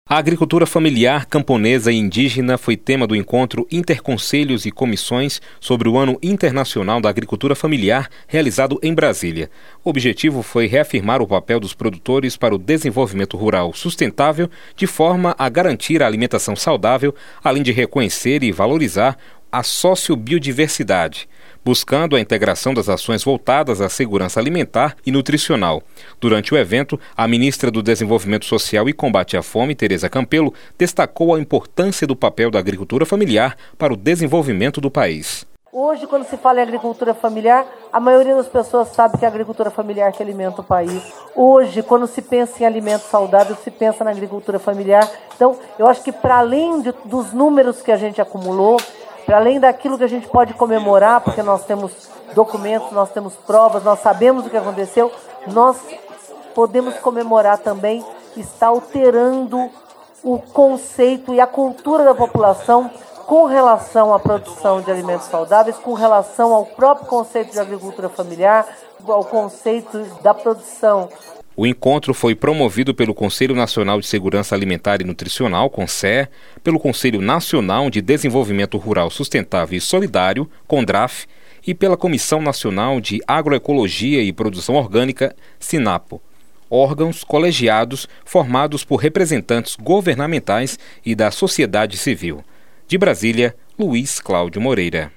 A agricultura familiar, camponesa e indígena foi tema do encontro Interconselhos e Comissões sobre o Ano Internacional da Agricultura Familiar, realizado em Brasília. O objetivo foi reafirmar o papel dos produtores para o desenvolvimento rural sustentável, de forma a garantir a alimentação saudável, além de reconhecer e valorizar a sociobiodiversidade, buscando a integração das ações voltadas à segurança alimentar e nutricional. Durante o evento, a ministra do Desenvolvimento Social e Combate à Fome, Tereza Campelo, destacou a importância do papel da agricultura familiar para o desenvolvimento do país. Hoje, quando se fala em agricultura familiar, a maioria das pessoas sabe que é a agricultura familiar que alimenta o país. Hoje, quando se pensa em alimento saudável, se pensa na agricultura familiar. Então, eu acho que para além dos números que a gente acumulou, para além daquilo que a gente pode comemorar, porque nós temos documentos, nós temos provas, nós sabemos o que aconteceu, nós podemos comemorar também, está alterando o conceito e a cultura da população com relação à produção de alimentos saudáveis, com relação ao próprio conceito de agricultura familiar, ao conceito da produção. O encontro foi promovido pelo Conselho Nacional de Segurança Alimentar e Nutricional, CONSER, pelo Conselho Nacional de Desenvolvimento Rural Sustentável e Solidário, CONDRAF, e pela Comissão Nacional de Agroecologia e Produção Orgânica, SINAPO, órgãos colegiados formados por representantes governamentais e da sociedade civil. De Brasília, Luiz Cláudio Moreira.